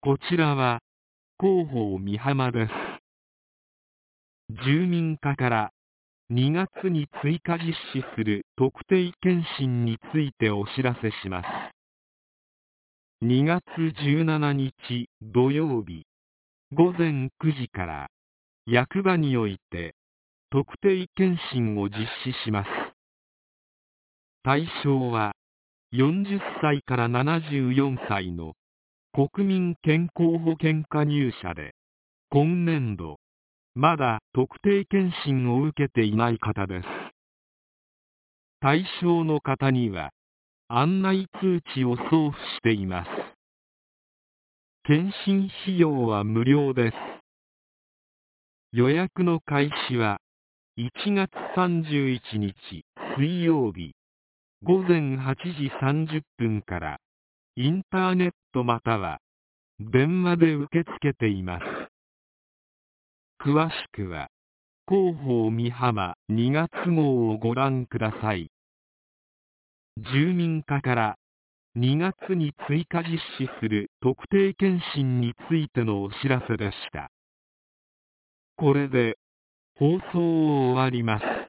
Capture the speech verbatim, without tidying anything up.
こちらは広報美浜です。住民課からにがつに追加実施する特定健診についてお知らせします。にがつじゅうしちにち土曜日ごぜんくじから役場において特定健診を実施します。対象はよんじゅっさいからななじゅうよんさいの国民健康保険加入者で、今年度まだ特定健診を受けていない方です。対象の方には案内通知を送付しています。健診費用は無料です。予約の開始はいちがつさんじゅういちにち水曜日ごぜんはちじさんじゅっぷんからインターネットまたは電話で受け付けています。詳しくは広報美浜にがつ号をご覧ください。住民課からにがつに追加実施する特定健診についてのお知らせでした。これで放送を終わります。